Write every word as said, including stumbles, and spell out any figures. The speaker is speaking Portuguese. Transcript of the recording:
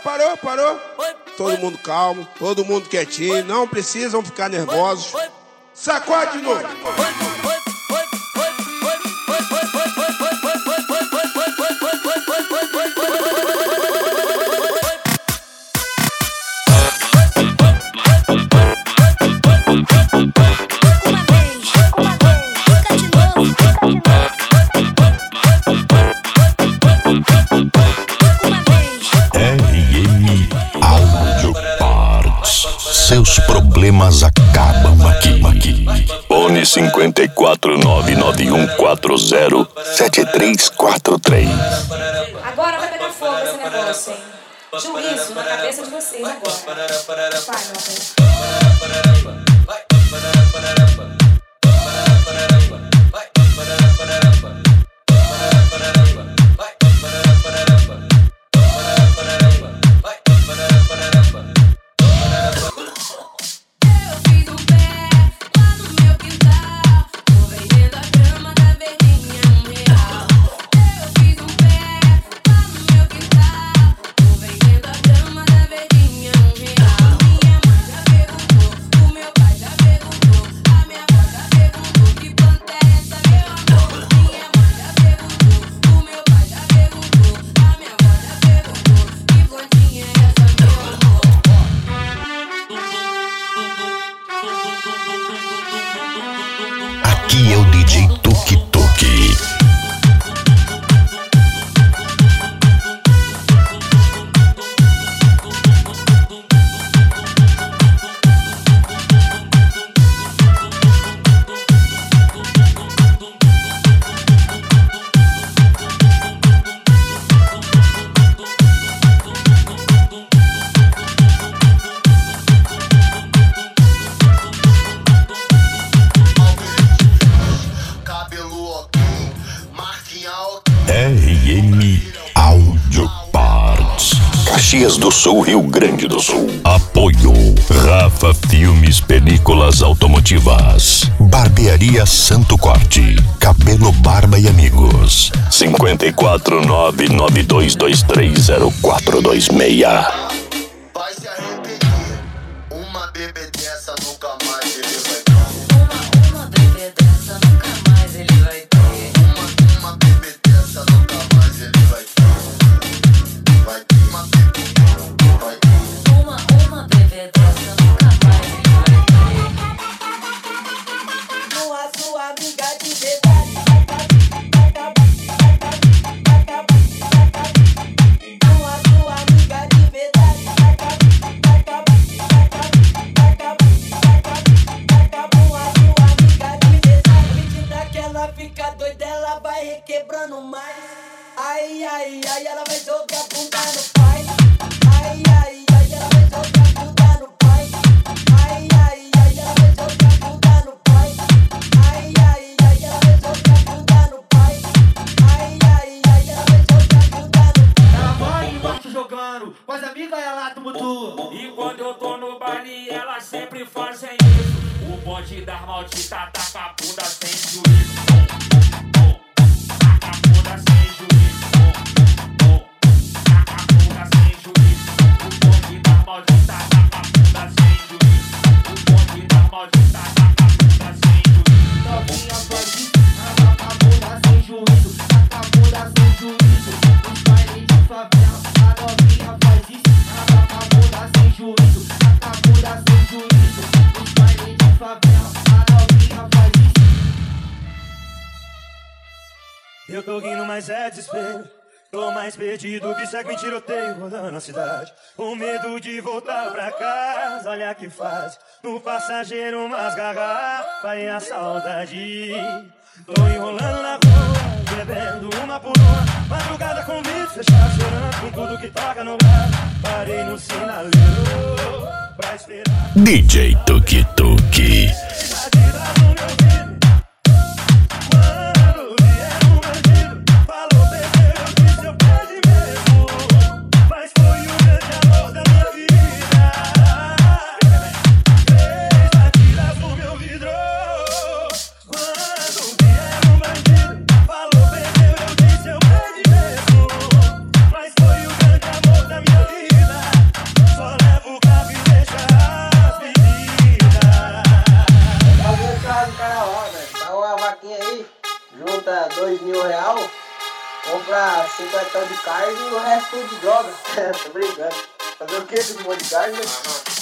parou, parou. Todo mundo calmo, todo mundo quietinho, não precisam ficar nervosos. Sacode de novo. Seus problemas acabam aqui. aqui. Fone cinco quatro nove nove um quatro zero sete três quatro três. Agora vai pegar fogo esse negócio, hein? Juízo na cabeça de vocês agora. Vai, meu amor. Aqui é o D J Tuki Tuki. R M Audio Parts, Caxias do Sul, Rio Grande do Sul. Apoio Rafa Filmes, Películas Automotivas, Barbearia Santo Corte, Cabelo, Barba e Amigos. cinco quatro nove nove dois dois três zero quatro dois seis. Vai se arrepender. Uma bebê dessa nunca mais ele vai ter. Uma, uma bebê dessa nunca mais ele vai ter. Uma, uma bebê dessa nunca mais ele vai ter. Vai ter uma bebê, vai ter. Uma, uma bebê dessa nunca mais ele vai ter. Com a sua amiga de verdade. Com a sua amiga de verdade. Fica doida, ela vai requebrando mais. Ai, ai, ai, ela vai jogar a bunda no pai. Ai, ai, ai, ela vai jogar a bunda no pai. Ai, ai, ai, ela vai jogar a bunda no pai. Ai, ai, ai, ela vai jogar a bunda no pai. Ai, ai, ai, ela vai jogar a bunda no pai. Ela vai embaixo jogando, com as amigas ela tumultua. E quando eu tô no baile, ela sempre fazem isso. O bonde das malditas taca a bunda sem juízo. Taca a bunda sem juízo. Taca a bunda sem juízo. O bonde das malditas taca a bunda sem juízo. O bonde das malditas taca a bunda sem juízo. Novinha faz isso, taca a bunda sem juízo. Taca a bunda sem juízo. Os bailes de favela, a novinha faz isso, taca a bunda sem juízo. Taca a bunda sem juízo. Os bailes de favela, a novinha faz isso. Eu tô rindo, mas é desespero. Tô mais perdido que segue em tiroteio rodando a cidade. O medo de voltar pra casa, olha que faz. No passageiro umas garrafas e a saudade. Tô enrolando na rua, bebendo uma por uma. Madrugada com vidro fechado, chorando com tudo que toca no bar. Parei no sinaleiro pra esperar. D J Tuki Tuki. Mas foi o grande amor da minha vida. dois mil real, compra cinquenta de carne e o resto de droga. Tô brincando. Fazer o que com um monte de carne, né?